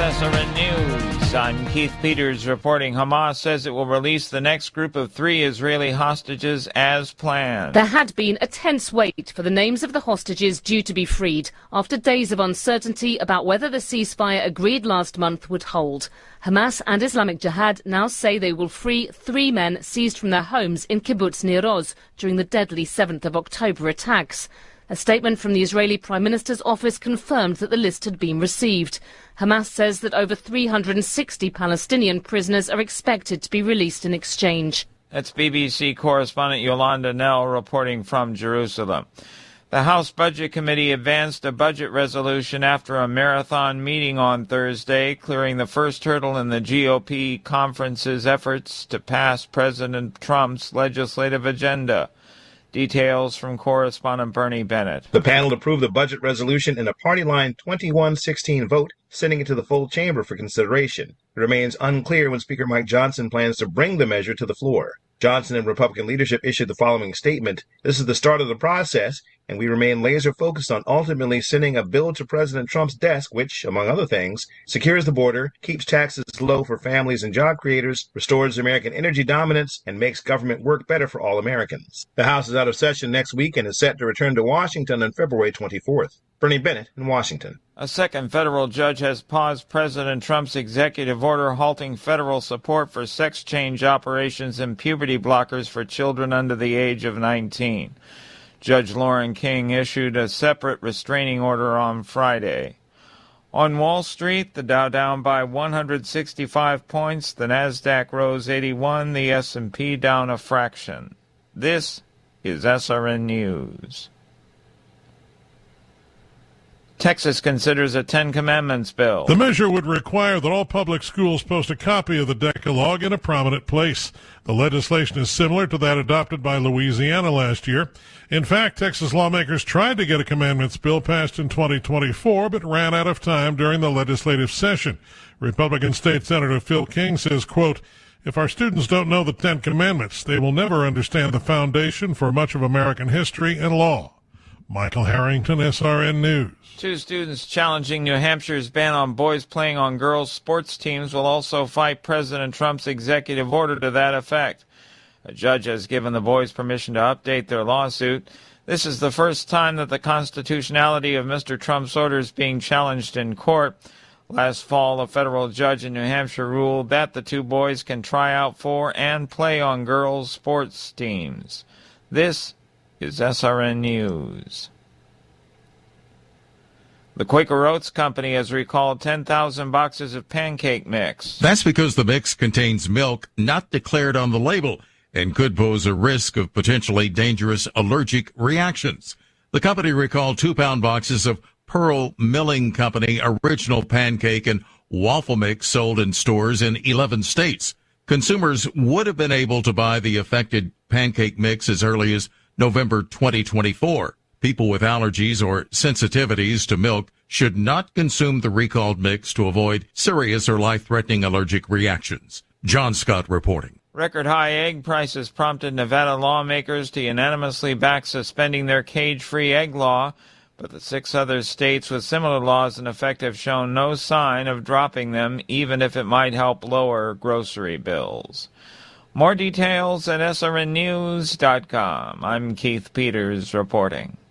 SRN News. I'm Keith Peters reporting. Hamas says it will release the next group of 3 Israeli hostages as planned. There had been a tense wait for the names of the hostages due to be freed after days of uncertainty about whether the ceasefire agreed last month would hold. Hamas and Islamic Jihad now say they will free 3 men seized from their homes in Kibbutz Nir Oz during the deadly 7th of October attacks. A statement from the Israeli Prime Minister's office confirmed that the list had been received. Hamas says that over 360 Palestinian prisoners are expected to be released in exchange. That's BBC correspondent Yolanda Nell reporting from Jerusalem. The House Budget Committee advanced a budget resolution after a marathon meeting on Thursday, clearing the first hurdle in the GOP conference's efforts to pass President Trump's legislative agenda. Details from correspondent Bernie Bennett. The panel approved the budget resolution in a party-line 21-16 vote, sending it to the full chamber for consideration. It remains unclear when Speaker Mike Johnson plans to bring the measure to the floor. Johnson and Republican leadership issued the following statement: "This is the start of the process, and we remain laser-focused on ultimately sending a bill to President Trump's desk which, among other things, secures the border, keeps taxes low for families and job creators, restores American energy dominance, and makes government work better for all Americans." The House is out of session next week and is set to return to Washington on February 24th. Bernie Bennett in Washington. A second federal judge has paused President Trump's executive order halting federal support for sex change operations and puberty blockers for children under the age of 19. Judge Lauren King issued a separate restraining order on Friday. On Wall Street, the Dow down by 165 points, the Nasdaq rose 81, the S&P down a fraction. This is SRN News. Texas considers a Ten Commandments bill. The measure would require that all public schools post a copy of the Decalogue in a prominent place. The legislation is similar to that adopted by Louisiana last year. In fact, Texas lawmakers tried to get a commandments bill passed in 2024, but ran out of time during the legislative session. Republican State Senator Phil King says, quote, "If our students don't know the Ten Commandments, they will never understand the foundation for much of American history and law." Michael Harrington, SRN News. 2 students challenging New Hampshire's ban on boys playing on girls' sports teams will also fight President Trump's executive order to that effect. A judge has given the boys permission to update their lawsuit. This is the first time that the constitutionality of Mr. Trump's order is being challenged in court. Last fall, a federal judge in New Hampshire ruled that the 2 boys can try out for and play on girls' sports teams. This is SRN News. The Quaker Oats Company has recalled 10,000 boxes of pancake mix. That's because the mix contains milk not declared on the label and could pose a risk of potentially dangerous allergic reactions. The company recalled 2-pound boxes of Pearl Milling Company original pancake and waffle mix sold in stores in 11 states. Consumers would have been able to buy the affected pancake mix as early as November 2024. People with allergies or sensitivities to milk should not consume the recalled mix to avoid serious or life-threatening allergic reactions. John Scott reporting. Record high egg prices prompted Nevada lawmakers to unanimously back suspending their cage-free egg law, but the 6 other states with similar laws in effect have shown no sign of dropping them, even if it might help lower grocery bills. More details at srnnews.com. I'm Keith Peters reporting.